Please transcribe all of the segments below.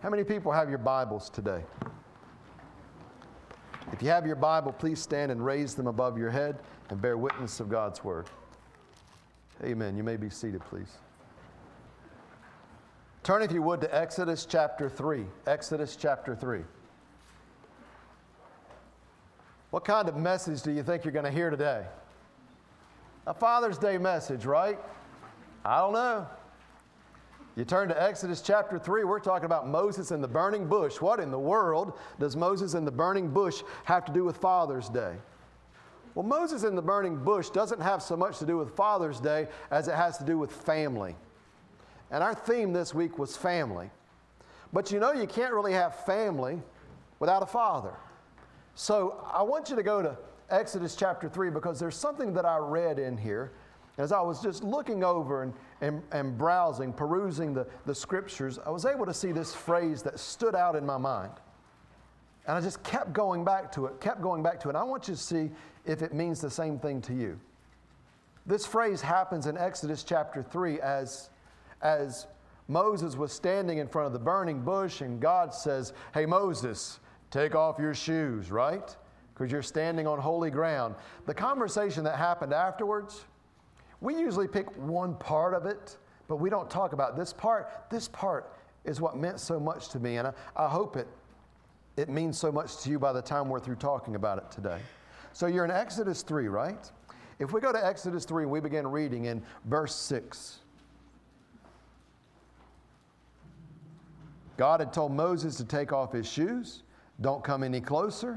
How many people have your Bibles today? If you have your Bible, please stand and raise them above your head and bear witness of God's Word. Amen. You may be seated, please. Turn, if you would, to Exodus chapter 3. Exodus chapter 3. What kind of message do you think you're going to hear today? A Father's Day message, right? I don't know. You turn to Exodus chapter 3, we're talking about Moses and the burning bush. What in the world does Moses and the burning bush have to do with Father's Day? Well, Moses and the burning bush doesn't have so much to do with Father's Day as it has to do with family. And our theme this week was family. But you know, you can't really have family without a father. So I want you to go to Exodus chapter 3 because there's something that I read in here as I was just looking over and browsing, perusing the scriptures. I was able to see this phrase that stood out in my mind. And I just kept going back to it. And I want you to see if it means the same thing to you. This phrase happens in Exodus chapter 3 as Moses was standing in front of the burning bush and God says, "Hey Moses, take off your shoes," right? Because you're standing on holy ground. The conversation that happened afterwards, we usually pick one part of it, but we don't talk about this part. This part is what meant so much to me, and I hope it means so much to you by the time we're through talking about it today. So you're in Exodus 3, right? If we go to Exodus 3 and we begin reading in verse 6. God had told Moses to take off his shoes. Don't come any closer.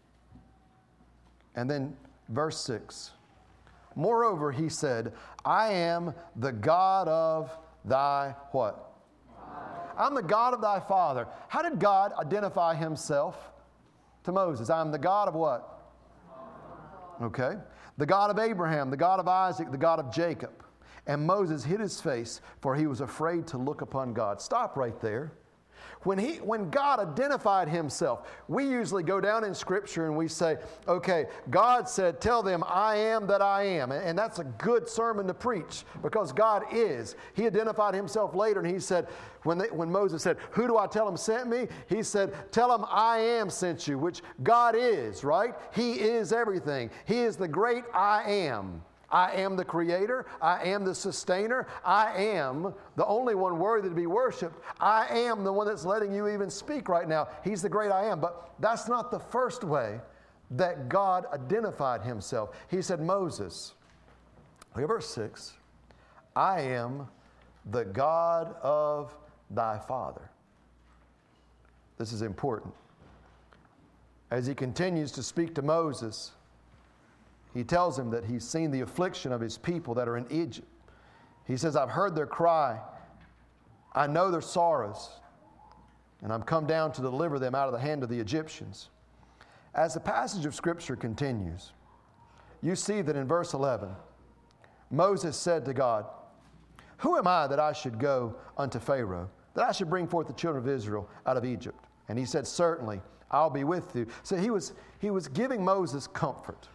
And then verse 6. Moreover, he said, I am the God of thy what? I'm the God of thy father. How did God identify himself to Moses? I'm the God of what? Okay. The God of Abraham, the God of Isaac, the God of Jacob. And Moses hid his face, for he was afraid to look upon God. Stop right there. When God identified himself, we usually go down in Scripture and we say, okay, God said, tell them I am that I am. And that's a good sermon to preach because God is. He identified himself later and he said, when Moses said, who do I tell him sent me? He said, tell him I am sent you, which God is, right? He is everything. He is the great I am. I am the creator. I am the sustainer. I am the only one worthy to be worshiped. I am the one that's letting you even speak right now. He's the great I am. But that's not the first way that God identified himself. He said, Moses, look at verse 6, I am the God of thy father. This is important. As he continues to speak to Moses, he tells him that he's seen the affliction of his people that are in Egypt. He says, I've heard their cry. I know their sorrows. And I'm come down to deliver them out of the hand of the Egyptians. As the passage of Scripture continues, you see that in verse 11, Moses said to God, who am I that I should go unto Pharaoh, that I should bring forth the children of Israel out of Egypt? And he said, certainly, I'll be with you. So he was giving Moses comfort.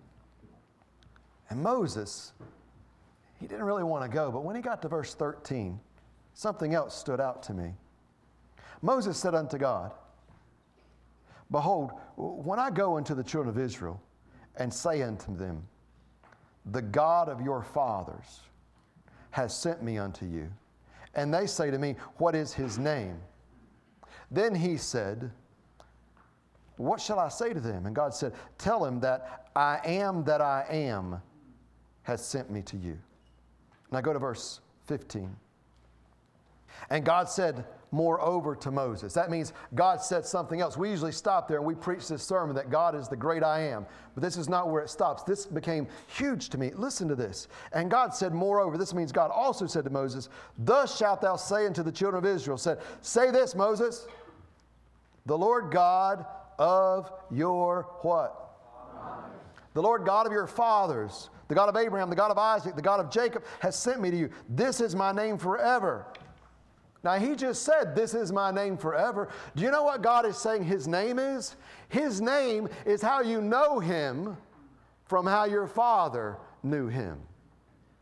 And Moses, he didn't really want to go, but when he got to verse 13, something else stood out to me. Moses said unto God, behold, when I go unto the children of Israel and say unto them, the God of your fathers has sent me unto you, and they say to me, what is his name? Then he said, what shall I say to them? And God said, tell him that I am has sent me to you. Now go to verse 15. And God said, moreover to Moses. That means God said something else. We usually stop there and we preach this sermon that God is the great I am. But this is not where it stops. This became huge to me. Listen to this. And God said, moreover, this means God also said to Moses, thus shalt thou say unto the children of Israel, said, say this, Moses, the Lord God of your what? Fathers. The Lord God of your fathers, the God of Abraham, the God of Isaac, the God of Jacob has sent me to you. This is my name forever. Now, he just said, this is my name forever. Do you know what God is saying his name is? His name is how you know him from how your father knew him.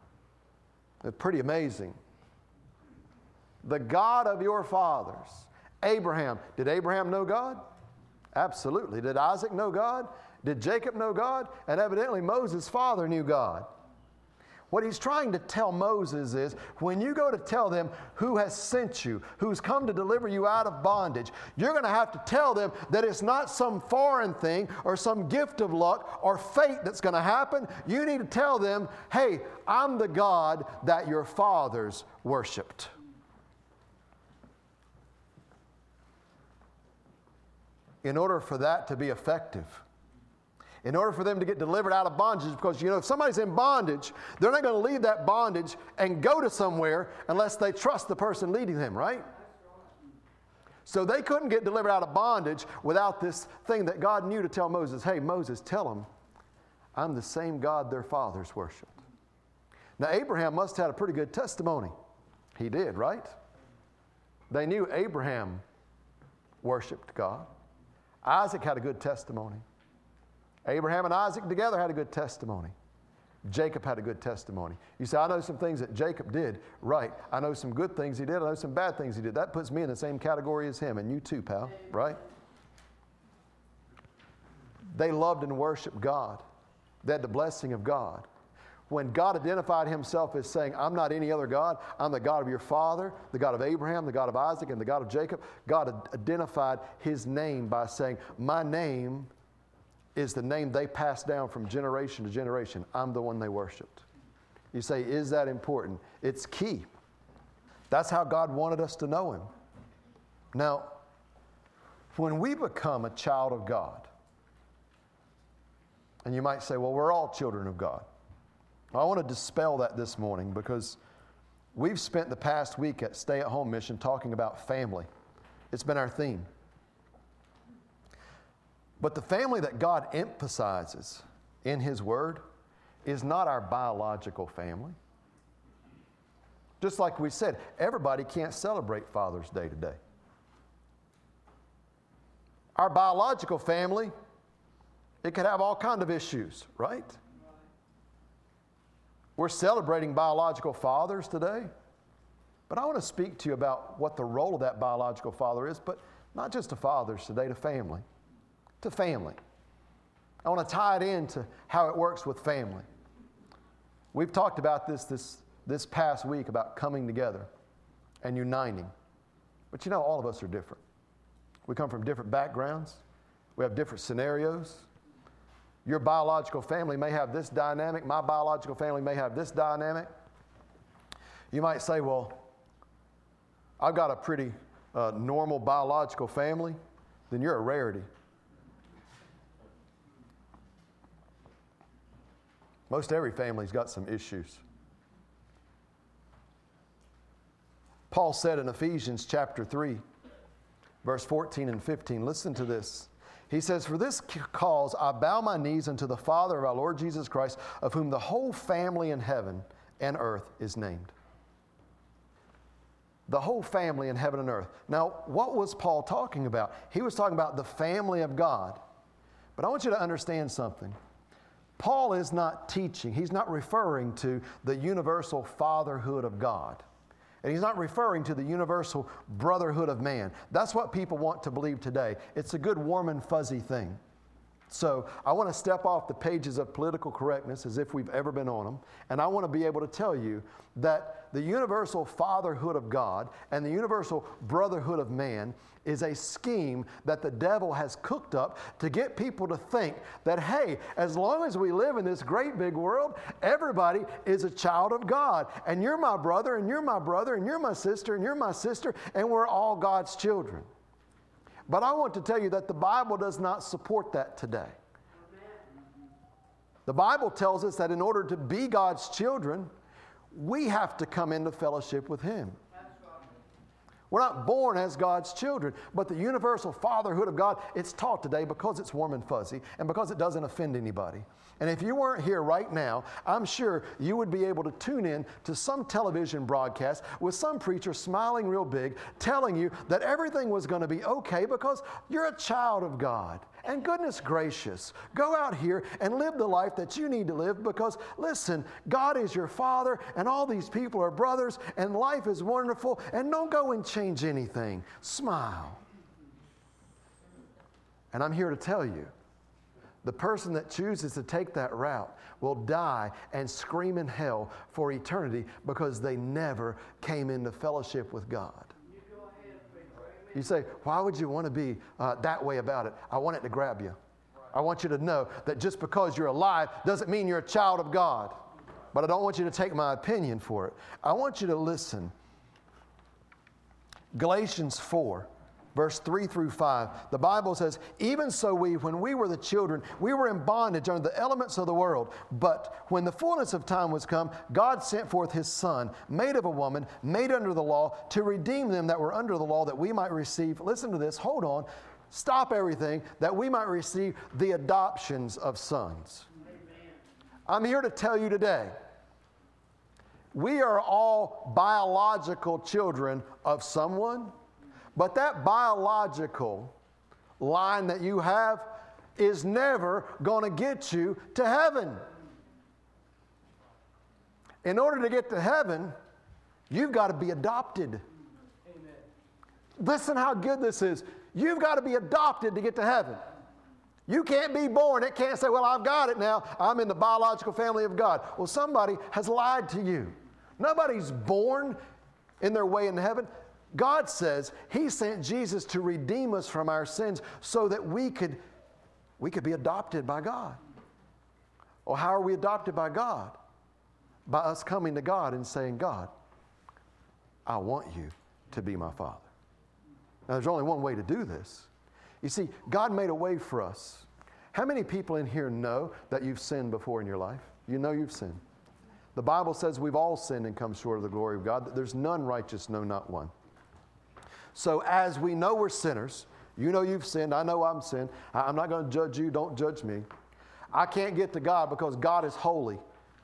It's pretty amazing. The God of your fathers. Abraham. Did Abraham know God? Absolutely. Did Isaac know God? Did Jacob know God? And evidently Moses' father knew God. What he's trying to tell Moses is, when you go to tell them who has sent you, who's come to deliver you out of bondage, you're going to have to tell them that it's not some foreign thing or some gift of luck or fate that's going to happen. You need to tell them, hey, I'm the God that your fathers worshiped. In order for that to be effective, in order for them to get delivered out of bondage, because, if somebody's in bondage, they're not going to leave that bondage and go to somewhere unless they trust the person leading them, right? So they couldn't get delivered out of bondage without this thing that God knew to tell Moses, hey, Moses, tell them, I'm the same God their fathers worshiped. Now, Abraham must have had a pretty good testimony. He did, right? They knew Abraham worshiped God. Isaac had a good testimony. Abraham and Isaac together had a good testimony. Jacob had a good testimony. You say, I know some things that Jacob did. Right. I know some good things he did. I know some bad things he did. That puts me in the same category as him, and you too, pal. Right? They loved and worshiped God. They had the blessing of God. When God identified himself as saying, I'm not any other God, I'm the God of your father, the God of Abraham, the God of Isaac, and the God of Jacob, God identified his name by saying, my name is the name they passed down from generation to generation. I'm the one they worshiped. You say, is that important? It's key. That's how God wanted us to know him. Now, when we become a child of God, and you might say, well, we're all children of God. I want to dispel that this morning, because we've spent the past week at Stay at Home Mission talking about family. It's been our theme. But the family that God emphasizes in his word is not our biological family. Just like we said, everybody can't celebrate Father's Day today. Our biological family, it could have all kinds of issues, right? We're celebrating biological fathers today. But I want to speak to you about what the role of that biological father is, but not just to fathers today, to family. To family. I want to tie it into how it works with family. We've talked about this past week about coming together and uniting. But all of us are different. We come from different backgrounds. We have different scenarios. Your biological family may have this dynamic. My biological family may have this dynamic. You might say, well, I've got a pretty normal biological family. Then you're a rarity. Most every family's got some issues. Paul said in Ephesians chapter 3, verse 14 and 15, listen to this. He says, for this cause I bow my knees unto the Father of our Lord Jesus Christ, of whom the whole family in heaven and earth is named. The whole family in heaven and earth. Now, what was Paul talking about? He was talking about the family of God. But I want you to understand something. Paul is not teaching, he's not referring to the universal fatherhood of God. And he's not referring to the universal brotherhood of man. That's what people want to believe today. It's a good, warm and fuzzy thing. So I want to step off the pages of political correctness as if we've ever been on them. And I want to be able to tell you that the universal fatherhood of God and the universal brotherhood of man is a scheme that the devil has cooked up to get people to think that, hey, as long as we live in this great big world, everybody is a child of God. And you're my brother, and you're my brother, and you're my sister, and you're my sister, and we're all God's children. But I want to tell you that the Bible does not support that today. The Bible tells us that in order to be God's children, we have to come into fellowship with Him. We're not born as God's children, but the universal fatherhood of God, it's taught today because it's warm and fuzzy and because it doesn't offend anybody. And if you weren't here right now, I'm sure you would be able to tune in to some television broadcast with some preacher smiling real big, telling you that everything was going to be okay because you're a child of God And goodness gracious, go out here and live the life that you need to live, because listen, God is your Father and all these people are brothers and life is wonderful, and don't go and change anything. Smile. And I'm here to tell you, the person that chooses to take that route will die and scream in hell for eternity because they never came into fellowship with God. You say, why would you want to be that way about it? I want it to grab you. I want you to know that just because you're alive doesn't mean you're a child of God. But I don't want you to take my opinion for it. I want you to listen. Galatians 4. Verse 3 through 5, the Bible says, even so when we were the children, we were in bondage under the elements of the world. But when the fullness of time was come, God sent forth His Son, made of a woman, made under the law, to redeem them that were under the law, that we might receive, listen to this, hold on, stop everything, that we might receive the adoptions of sons. Amen. I'm here to tell you today, we are all biological children of someone. But that biological line that you have is never going to get you to heaven. In order to get to heaven, you've got to be adopted. Amen. Listen how good this is. You've got to be adopted to get to heaven. You can't be born. It can't say, well, I've got it now. I'm in the biological family of God. Well, somebody has lied to you. Nobody's born in their way into heaven. God says He sent Jesus to redeem us from our sins so that we could be adopted by God. Well, how are we adopted by God? By us coming to God and saying, God, I want you to be my Father. Now, there's only one way to do this. You see, God made a way for us. How many people in here know that you've sinned before in your life? You know you've sinned. The Bible says we've all sinned and come short of the glory of God, that there's none righteous, no, not one. So as we know we're sinners, you know you've sinned, I know I'm sinned. I'm not going to judge you, don't judge me. I can't get to God because God is holy.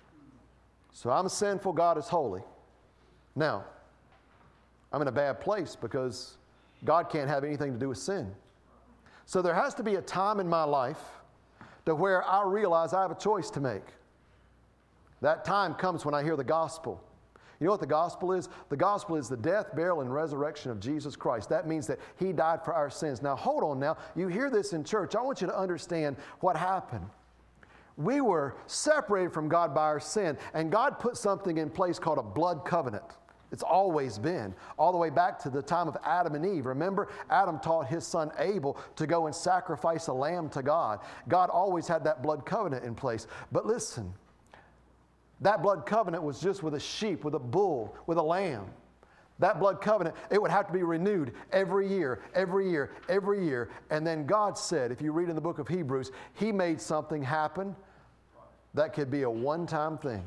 So I'm sinful, God is holy. Now, I'm in a bad place because God can't have anything to do with sin. So there has to be a time in my life to where I realize I have a choice to make. That time comes when I hear the gospel. You know what the gospel is? The gospel is the death, burial, and resurrection of Jesus Christ. That means that He died for our sins. Now, hold on now. You hear this in church. I want you to understand what happened. We were separated from God by our sin, and God put something in place called a blood covenant. It's always been, all the way back to the time of Adam and Eve. Remember, Adam taught his son Abel to go and sacrifice a lamb to God. God always had that blood covenant in place. But listen, that blood covenant was just with a sheep, with a bull, with a lamb. That blood covenant, it would have to be renewed every year, every year, every year. And then God said, if you read in the book of Hebrews, He made something happen that could be a one-time thing.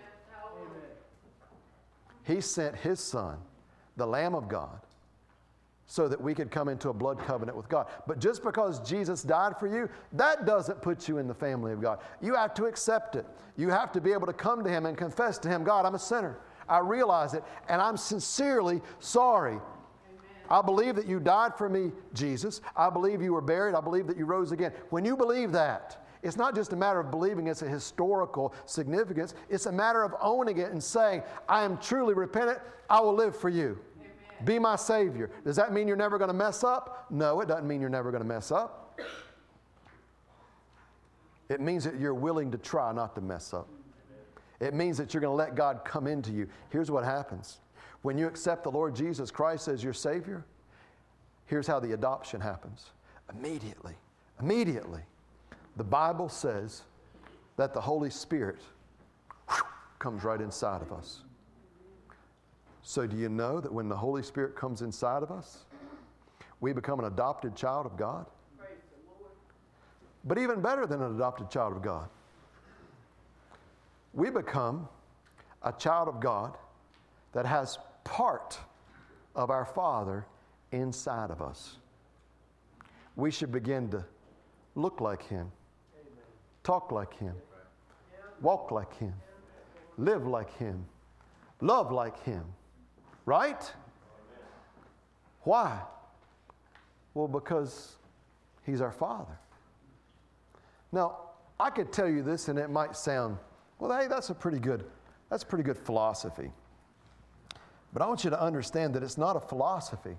He sent His Son, the Lamb of God, so that we could come into a blood covenant with God. But just because Jesus died for you, that doesn't put you in the family of God. You have to accept it. You have to be able to come to Him and confess to Him, God, I'm a sinner. I realize it, and I'm sincerely sorry. Amen. I believe that you died for me, Jesus. I believe you were buried. I believe that you rose again. When you believe that, it's not just a matter of believing it's a historical significance. It's a matter of owning it and saying, I am truly repentant. I will live for you. Amen. Be my Savior. Does that mean you're never going to mess up? No, it doesn't mean you're never going to mess up. It means that you're willing to try not to mess up. It means that you're going to let God come into you. Here's what happens. When you accept the Lord Jesus Christ as your Savior, here's how the adoption happens. Immediately, the Bible says that the Holy Spirit comes right inside of us. So do you know that when the Holy Spirit comes inside of us, we become an adopted child of God? But even better than an adopted child of God, we become a child of God that has part of our Father inside of us. We should begin to look like Him, talk like Him, walk like Him, live like Him, love like Him. Right? Why? Well, because He's our Father. Now, I could tell you this and it might sound, well, hey, that's pretty good philosophy. But I want you to understand that it's not a philosophy.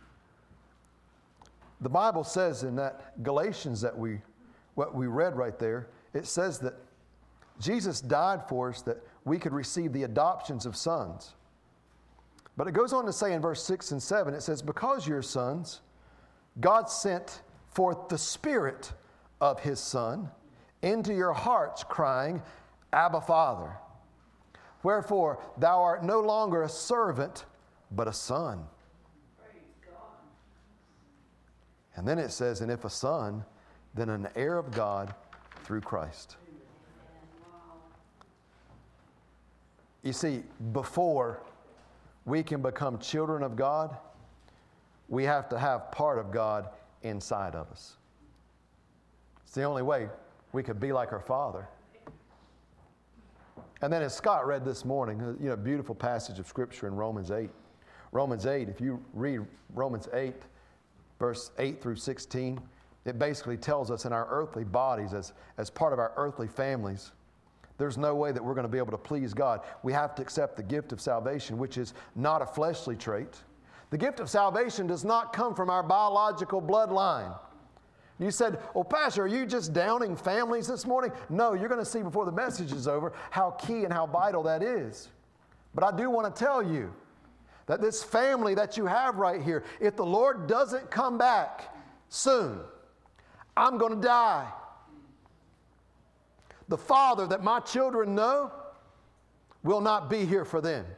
The Bible says in that Galatians what we read right there, it says that Jesus died for us that we could receive the adoptions of sons. But it goes on to say in verse 6 and 7, it says, because you're sons, God sent forth the Spirit of His Son into your hearts, crying, Abba, Father. Wherefore, thou art no longer a servant, but a son. Praise God. And then it says, and if a son, then an heir of God through Christ. Wow. You see, before we can become children of God, we have to have part of God inside of us. It's the only way we could be like our Father. And then as Scott read this morning, beautiful passage of Scripture in Romans 8. Romans 8, if you read Romans 8, verse 8 through 16, it basically tells us in our earthly bodies, as part of our earthly families, there's no way that we're going to be able to please God. We have to accept the gift of salvation, which is not a fleshly trait. The gift of salvation does not come from our biological bloodline. You said, well, Pastor, are you just downing families this morning? No, you're going to see before the message is over how key and how vital that is. But I do want to tell you that this family that you have right here, if the Lord doesn't come back soon, I'm going to die. The Father that my children know will not be here for them.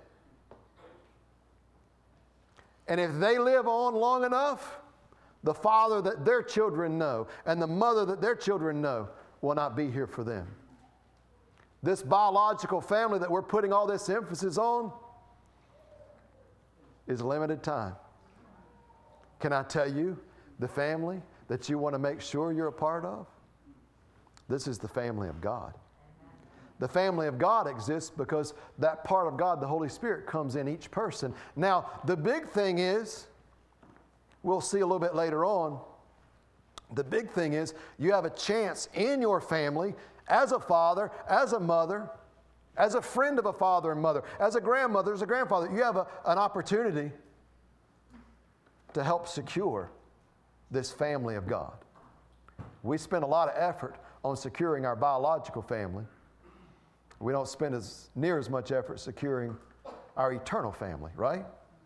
And if they live on long enough, the Father that their children know and the mother that their children know will not be here for them. This biological family that we're putting all this emphasis on is limited time. Can I tell you the family that you want to make sure you're a part of? This is the family of God. The family of God exists because that part of God, the Holy Spirit, comes in each person. Now, the big thing is, we'll see a little bit later on, the big thing is you have a chance in your family as a father, as a mother, as a friend of a father and mother, as a grandmother, as a grandfather. You have an opportunity to help secure this family of God. We spend a lot of effort on securing our biological family. We don't spend near as much effort securing our eternal family, right?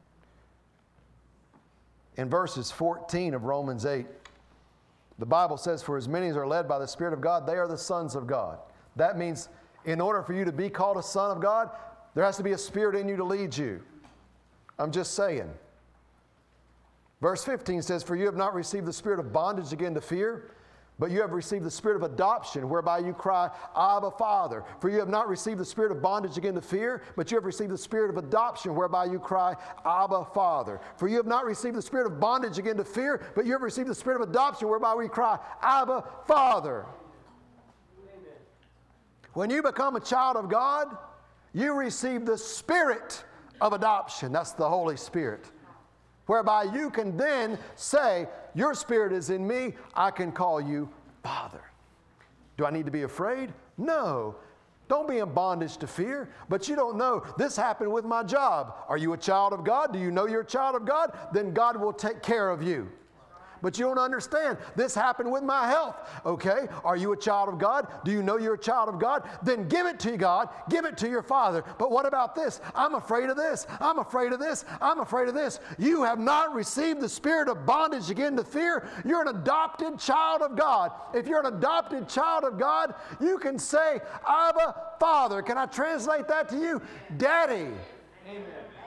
In verses 14 of Romans 8, the Bible says, for as many as are led by the Spirit of God, they are the sons of God. That means in order for you to be called a son of God, there has to be a spirit in you to lead you. I'm just saying. Verse 15 says, for you have not received the spirit of bondage again to fear, but you have received the spirit of adoption, whereby you cry, Abba, Father. For you have not received the spirit of bondage again to fear, but you have received the spirit of adoption, whereby you cry, Abba, Father. For you have not received the spirit of bondage again to fear, but you have received the spirit of adoption, whereby we cry, Abba, Father. Amen. When you become a child of God, you receive the spirit of adoption. That's the Holy Spirit. Whereby you can then say, your spirit is in me, I can call you Father. Do I need to be afraid? No. Don't be in bondage to fear. But you don't know, this happened with my job. Are you a child of God? Do you know you're a child of God? Then God will take care of you. But you don't understand, this happened with my health. Okay, are you a child of God? Do you know you're a child of God? Then give it to God, give it to your Father. But what about this? I'm afraid of this, I'm afraid of this, I'm afraid of this. You have not received the spirit of bondage again to fear. You're an adopted child of God. If you're an adopted child of God, you can say, Abba, Father. Can I translate that to you? Daddy. Amen.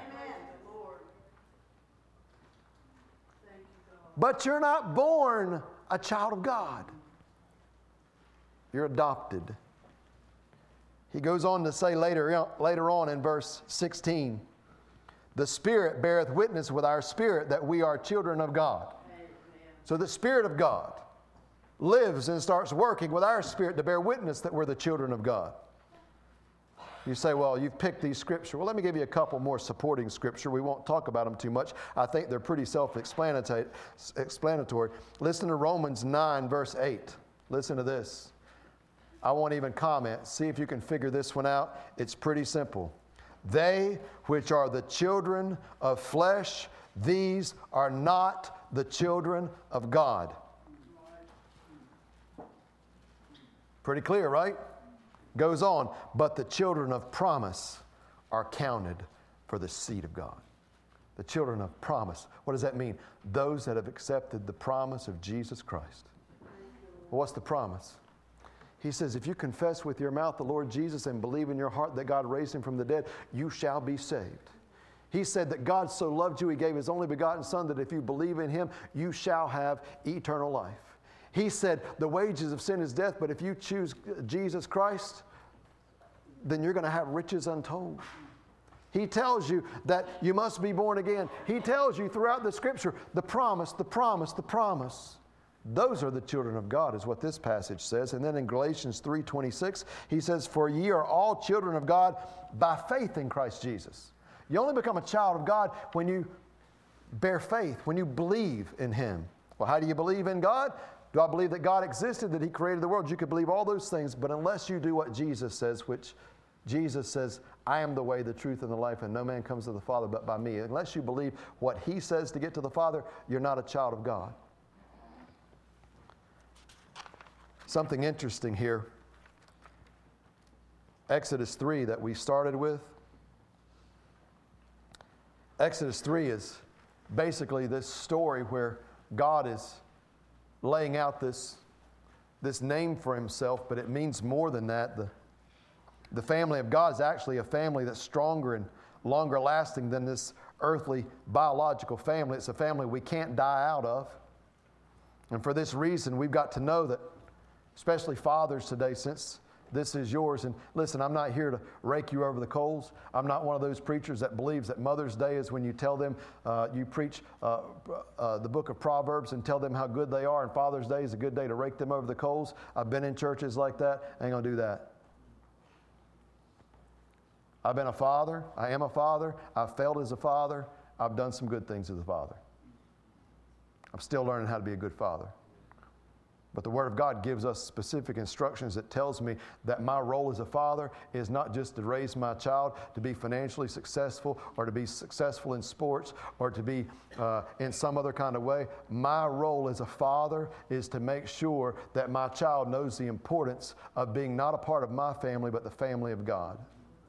But you're not born a child of God. You're adopted. He goes on to say later on in verse 16, the Spirit beareth witness with our spirit that we are children of God. Amen. So the Spirit of God lives and starts working with our spirit to bear witness that we're the children of God. You say, well, you've picked these scripture. Well, let me give you a couple more supporting scripture. We won't talk about them too much. I think they're pretty self-explanatory. Listen to Romans 9, verse 8. Listen to this. I won't even comment. See if you can figure this one out. It's pretty simple. They which are the children of flesh, these are not the children of God. Pretty clear, right? Goes on. But the children of promise are counted for the seed of God. The children of promise. What does that mean? Those that have accepted the promise of Jesus Christ. Well, what's the promise? He says, if you confess with your mouth the Lord Jesus and believe in your heart that God raised him from the dead, you shall be saved. He said that God so loved you, he gave his only begotten Son, that if you believe in him, you shall have eternal life. He said the wages of sin is death, but if you choose Jesus Christ, then you're going to have riches untold. He tells you that you must be born again. He tells you throughout the Scripture, the promise, the promise, the promise. Those are the children of God, is what this passage says. And then in Galatians 3:26, he says, for ye are all children of God by faith in Christ Jesus. You only become a child of God when you bear faith, when you believe in him. Well, how do you believe in God? Do I believe that God existed, that he created the world? You could believe all those things, but unless you do what Jesus says, which Jesus says, I am the way, the truth, and the life, and no man comes to the Father but by me. Unless you believe what he says to get to the Father, you're not a child of God. Something interesting here. Exodus 3 that we started with. Exodus 3 is basically this story where God is laying out this name for himself, but it means more than that. The family of God is actually a family that's stronger and longer lasting than this earthly biological family. It's a family we can't die out of. And for this reason, we've got to know that, especially fathers today, since this is yours. And listen, I'm not here to rake you over the coals. I'm not one of those preachers that believes that Mother's Day is when you tell them, you preach the book of Proverbs and tell them how good they are, and Father's Day is a good day to rake them over the coals. I've been in churches like that. I ain't going to do that. I've been a father. I am a father. I've failed as a father. I've done some good things as a father. I'm still learning how to be a good father. But the Word of God gives us specific instructions that tells me that my role as a father is not just to raise my child to be financially successful or to be successful in sports or to be in some other kind of way. My role as a father is to make sure that my child knows the importance of being not a part of my family, but the family of God.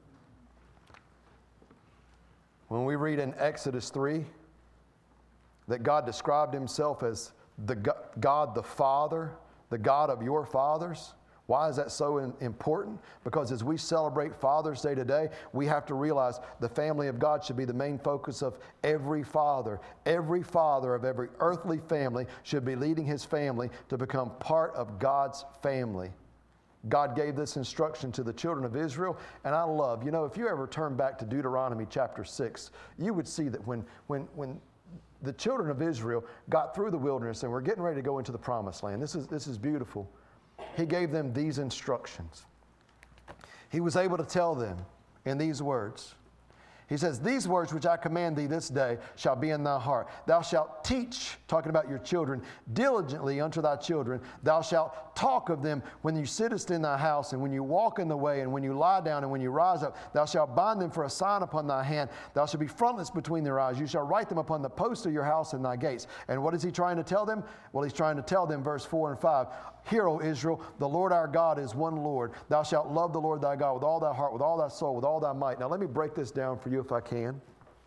When we read in Exodus 3 that God described himself as the God the Father, the God of your fathers. Why is that so important? Because as we celebrate Father's Day today, we have to realize the family of God should be the main focus of every father. Every father of every earthly family should be leading his family to become part of God's family. God gave this instruction to the children of Israel, and I love, if you ever turn back to Deuteronomy chapter 6, you would see that when the children of Israel got through the wilderness and were getting ready to go into the promised land. This is beautiful. He gave them these instructions. He was able to tell them in these words. He says, these words which I command thee this day shall be in thy heart. Thou shalt teach, talking about your children, diligently unto thy children. Thou shalt talk of them when you sittest in thy house, and when you walk in the way, and when you lie down, and when you rise up. Thou shalt bind them for a sign upon thy hand. Thou shalt be frontlets between their eyes. You shall write them upon the posts of your house and thy gates. And what is he trying to tell them? Well, he's trying to tell them, verse 4 and 5, Hear, O Israel, the Lord our God is one Lord. Thou shalt love the Lord thy God with all thy heart, with all thy soul, with all thy might. Now let me break this down for you if I can.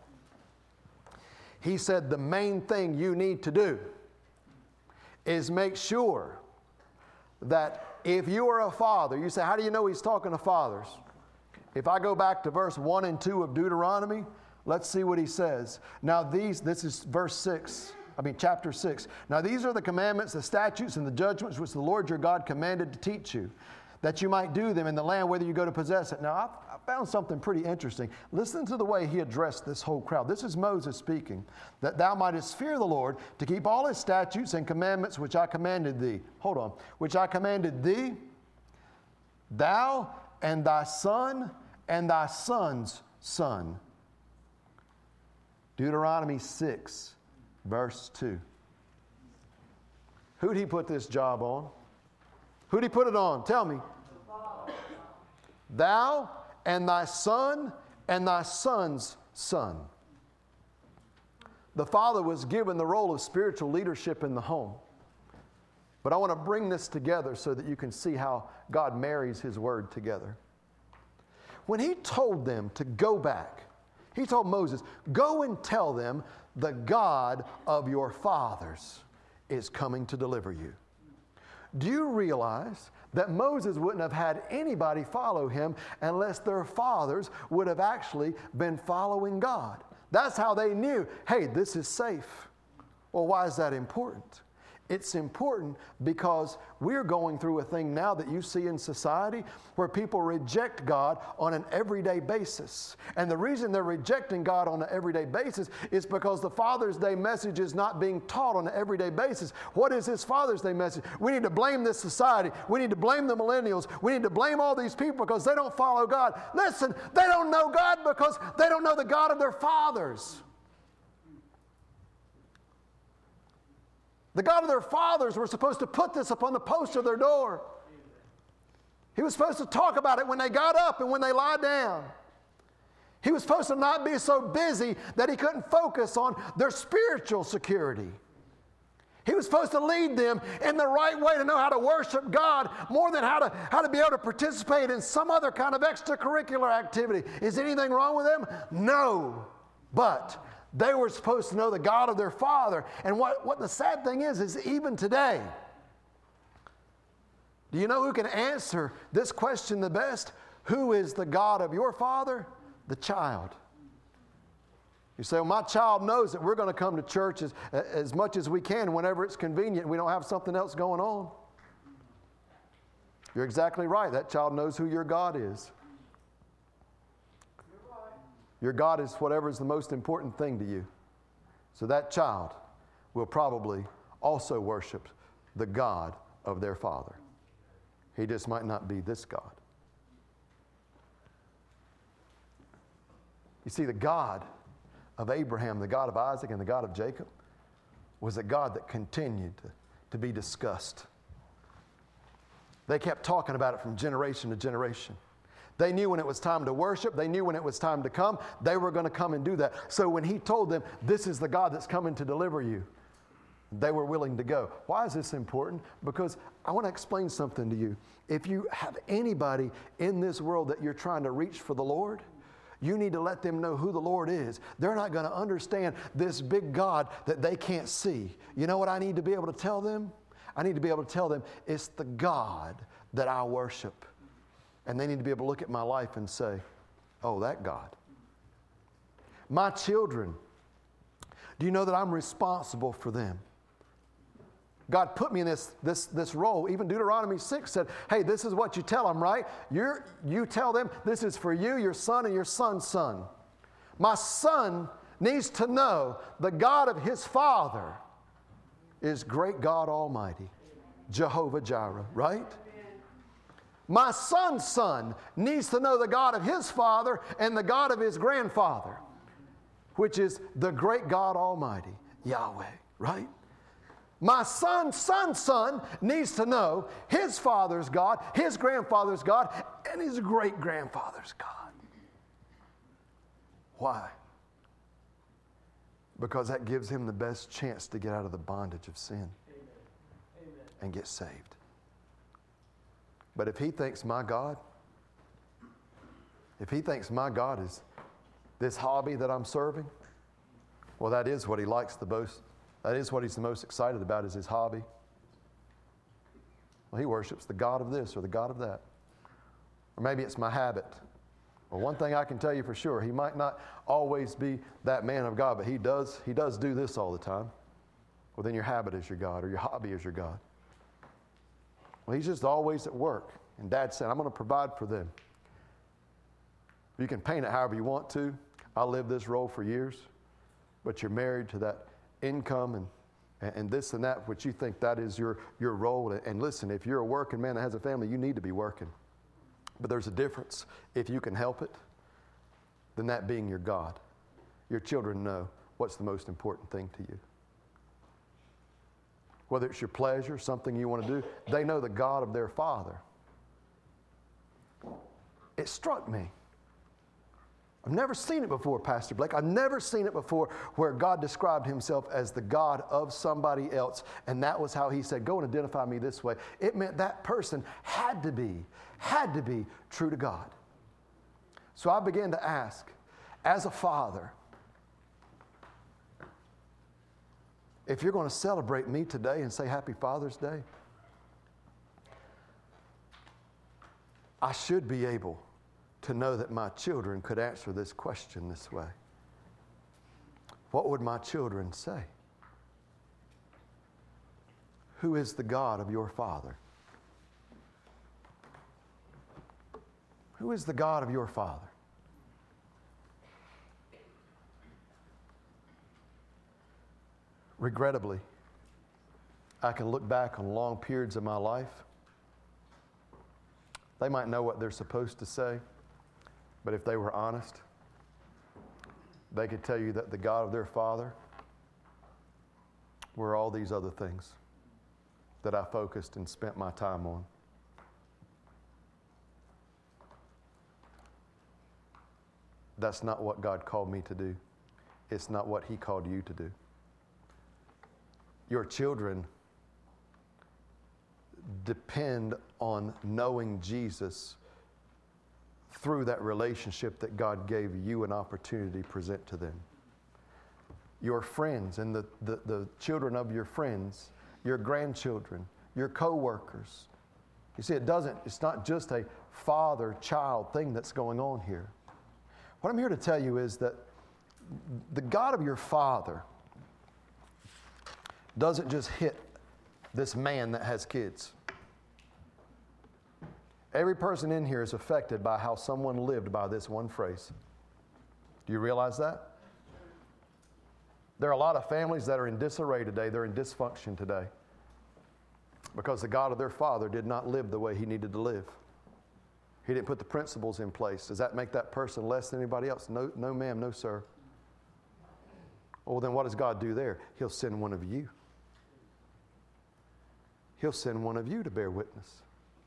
He said the main thing you need to do is make sure that if you are a father, you say, how do you know he's talking to fathers? If I go back to verse 1 and 2 of Deuteronomy, let's see what he says. Now this is chapter 6. Now these are the commandments, the statutes, and the judgments which the Lord your God commanded to teach you, that you might do them in the land whether you go to possess it. Now I found something pretty interesting. Listen to the way he addressed this whole crowd. This is Moses speaking. That thou mightest fear the Lord, to keep all his statutes and commandments which I commanded thee. Hold on. Which I commanded thee, thou and thy son and thy son's son. Deuteronomy 6, verse 2. Who'd he put this job on? Who'd he put it on? Tell me. thou and thy son and thy son's son. The father was given the role of spiritual leadership in the home. But I want to bring this together so that you can see how God marries His word together. When He told them to go back, He told Moses, go and tell them the God of your fathers is coming to deliver you. Do you realize that Moses wouldn't have had anybody follow him unless their fathers would have actually been following God? That's how they knew, hey, this is safe. Well, why is that important? It's important because we're going through a thing now that you see in society where people reject God on an everyday basis. And the reason they're rejecting God on an everyday basis is because the Father's Day message is not being taught on an everyday basis. What is this Father's Day message? We need to blame this society. We need to blame the millennials. We need to blame all these people because they don't follow God. Listen, they don't know God because they don't know the God of their fathers. The God of their fathers were supposed to put this upon the post of their door. He was supposed to talk about it when they got up and when they lie down. He was supposed to not be so busy that he couldn't focus on their spiritual security. He was supposed to lead them in the right way to know how to worship God more than how to be able to participate in some other kind of extracurricular activity. Is anything wrong with them? No. But they were supposed to know the God of their father. And what the sad thing is even today, do you know who can answer this question the best? Who is the God of your father? The child. You say, well, my child knows that we're going to come to church as much as we can whenever it's convenient and we don't have something else going on. You're exactly right. That child knows who your God is. Your God is whatever is the most important thing to you. So that child will probably also worship the God of their father. He just might not be this God. You see, the God of Abraham, the God of Isaac, and the God of Jacob was a God that continued to be discussed. They kept talking about it from generation to generation. They knew when it was time to worship. They knew when it was time to come. They were going to come and do that. So when he told them, this is the God that's coming to deliver you, they were willing to go. Why is this important? Because I want to explain something to you. If you have anybody in this world that you're trying to reach for the Lord, you need to let them know who the Lord is. They're not going to understand this big God that they can't see. You know what I need to be able to tell them? I need to be able to tell them it's the God that I worship. And they need to be able to look at my life and say, oh, that God. My children, do you know that I'm responsible for them? God put me in this role. Even Deuteronomy 6 said, hey, this is what you tell them, right? You tell them this is for you, your son, and your son's son. My son needs to know the God of his father is great God Almighty, Jehovah Jireh, right? My son's son needs to know the God of his father and the God of his grandfather, which is the great God Almighty, Yahweh, right? My son's son needs to know his father's God, his grandfather's God, and his great-grandfather's God. Why? Because that gives him the best chance to get out of the bondage of sin and get saved. But if he thinks my God is this hobby that I'm serving, well, that is what he likes the most. That is what he's the most excited about, is his hobby. Well, he worships the God of this or the God of that. Or maybe it's my habit. Well, one thing I can tell you for sure, he might not always be that man of God, but he does do this all the time. Well, then your habit is your God, or your hobby is your God. Well, he's just always at work. And Dad said, I'm going to provide for them. You can paint it however you want to. I lived this role for years. But you're married to that income and this and that, which you think that is your role. And listen, if you're a working man that has a family, you need to be working. But there's a difference. If you can help it, then that being your God. Your children know what's the most important thing to you. Whether it's your pleasure, something you want to do, they know the God of their father it struck me. I've never seen it before, Pastor Blake. I've never seen it before where God described himself as the God of somebody else, and that was how he said, go and identify me this way. It meant that person had to be true to God. So I began to ask, as a father, if you're going to celebrate me today and say Happy Father's Day, I should be able to know that my children could answer this question this way. What would my children say? Who is the God of your father? Who is the God of your father? Regrettably, I can look back on long periods of my life. They might know what they're supposed to say, but if they were honest, they could tell you that the God of their father were all these other things that I focused and spent my time on. That's not what God called me to do. It's not what He called you to do. Your children depend on knowing Jesus through that relationship that God gave you an opportunity to present to them. Your friends and the children of your friends, your grandchildren, your co-workers. You see, it's not just a father-child thing that's going on here. What I'm here to tell you is that the God of your father doesn't just hit this man that has kids. Every person in here is affected by how someone lived by this one phrase. Do you realize that? There are a lot of families that are in disarray today. They're in dysfunction today because the God of their father did not live the way he needed to live. He didn't put the principles in place. Does that make that person less than anybody else? No, no, ma'am, no, sir. Well, then what does God do there? He'll send one of you. He'll send one of you to bear witness.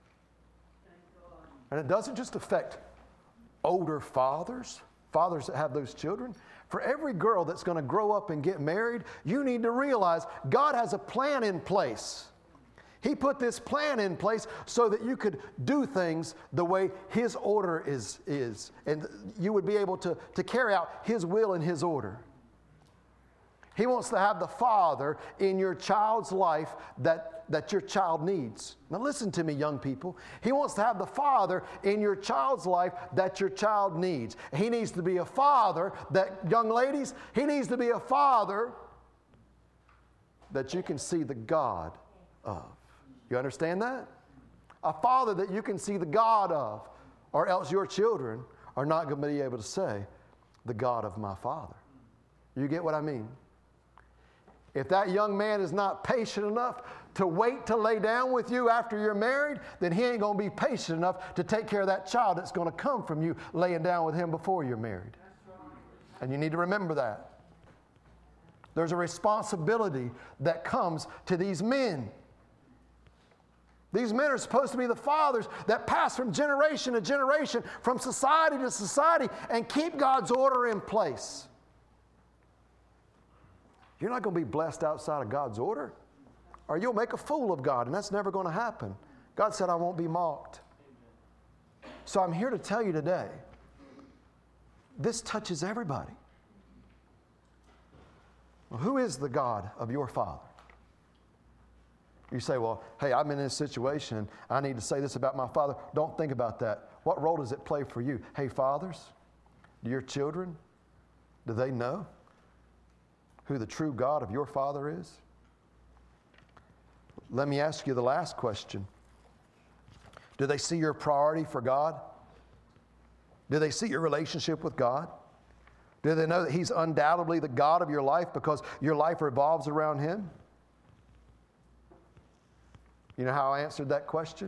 And it doesn't just affect older fathers that have those children. For every girl that's going to grow up and get married, you need to realize God has a plan in place. He put this plan in place so that you could do things the way His order is. And you would be able to carry out His will and His order. He wants to have the father in your child's life that your child needs. Now listen to me, young people. He wants to have the father in your child's life that your child needs. He needs to be a father that, young ladies, he needs to be a father that you can see the God of. You understand that? A father that you can see the God of, or else your children are not going to be able to say, the God of my father. You get what I mean? If that young man is not patient enough to wait to lay down with you after you're married, then he ain't going to be patient enough to take care of that child that's going to come from you laying down with him before you're married. And you need to remember that. There's a responsibility that comes to these men. These men are supposed to be the fathers that pass from generation to generation, from society to society, and keep God's order in place. You're not going to be blessed outside of God's order, or you'll make a fool of God, and that's never going to happen. God said, I won't be mocked. So I'm here to tell you today, this touches everybody. Well, who is the God of your father? You say, well, hey, I'm in this situation, and I need to say this about my father. Don't think about that. What role does it play for you? Hey, fathers, do your children, do they know who the true God of your father is? Let me ask you the last question. Do they see your priority for God? Do they see your relationship with God? Do they know that He's undoubtedly the God of your life because your life revolves around Him? You know how I answered that question?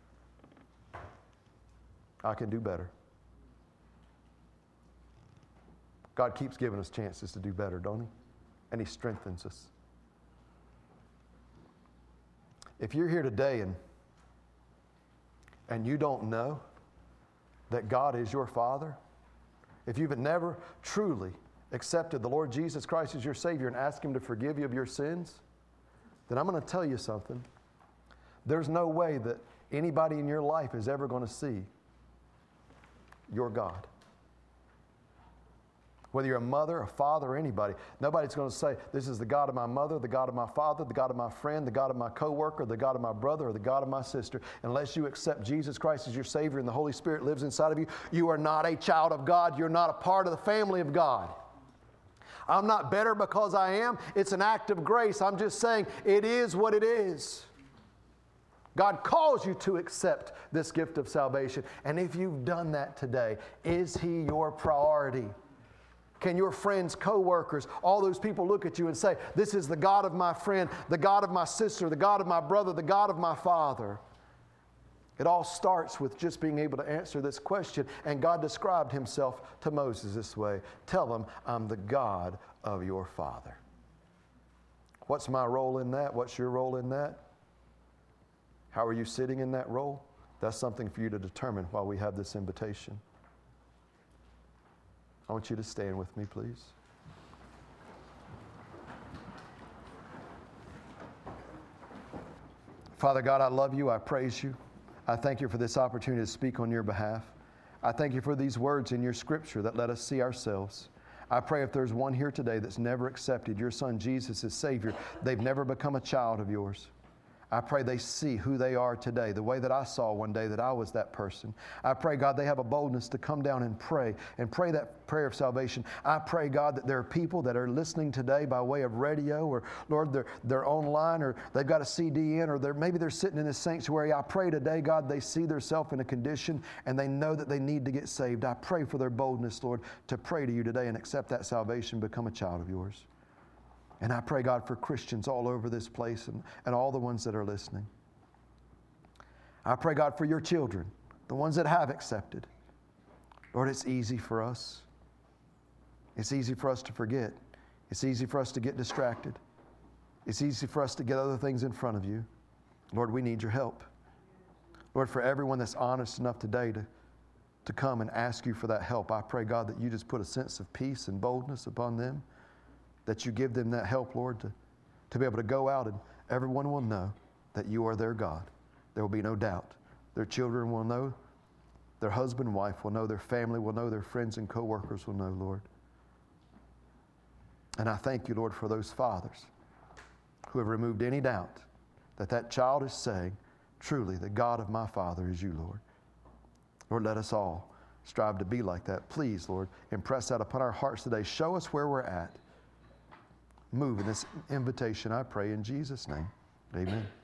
I can do better. God keeps giving us chances to do better, don't He? And He strengthens us. If you're here today and you don't know that God is your Father, if you've never truly accepted the Lord Jesus Christ as your Savior and asked Him to forgive you of your sins, then I'm going to tell you something. There's no way that anybody in your life is ever going to see your God. Whether you're a mother, a father, or anybody, nobody's going to say, this is the God of my mother, the God of my father, the God of my friend, the God of my coworker, the God of my brother, or the God of my sister. Unless you accept Jesus Christ as your Savior and the Holy Spirit lives inside of you, you are not a child of God. You're not a part of the family of God. I'm not better because I am. It's an act of grace. I'm just saying it is what it is. God calls you to accept this gift of salvation. And if you've done that today, is He your priority? Can your friends, co-workers, all those people look at you and say, this is the God of my friend, the God of my sister, the God of my brother, the God of my father? It all starts with just being able to answer this question. And God described Himself to Moses this way. Tell him, I'm the God of your father. What's my role in that? What's your role in that? How are you sitting in that role? That's something for you to determine while we have this invitation. I want you to stand with me, please. Father God, I love you. I praise you. I thank you for this opportunity to speak on your behalf. I thank you for these words in your scripture that let us see ourselves. I pray if there's one here today that's never accepted your Son Jesus as Savior, they've never become a child of yours. I pray they see who they are today, the way that I saw one day that I was that person. I pray, God, they have a boldness to come down and pray that prayer of salvation. I pray, God, that there are people that are listening today by way of radio or, Lord, they're online or they've got a CD in or maybe they're sitting in this sanctuary. I pray today, God, they see themselves in a condition and they know that they need to get saved. I pray for their boldness, Lord, to pray to you today and accept that salvation, become a child of yours. And I pray, God, for Christians all over this place and all the ones that are listening. I pray, God, for your children, the ones that have accepted. Lord, it's easy for us. It's easy for us to forget. It's easy for us to get distracted. It's easy for us to get other things in front of you. Lord, we need your help. Lord, for everyone that's honest enough today to come and ask you for that help, I pray, God, that you just put a sense of peace and boldness upon them. That you give them that help, Lord, to be able to go out and everyone will know that you are their God. There will be no doubt. Their children will know. Their husband and wife will know. Their family will know. Their friends and co-workers will know, Lord. And I thank you, Lord, for those fathers who have removed any doubt that that child is saying, truly, the God of my father is you, Lord. Lord, let us all strive to be like that. Please, Lord, impress that upon our hearts today. Show us where we're at. Move in this invitation, I pray in Jesus' name. Amen.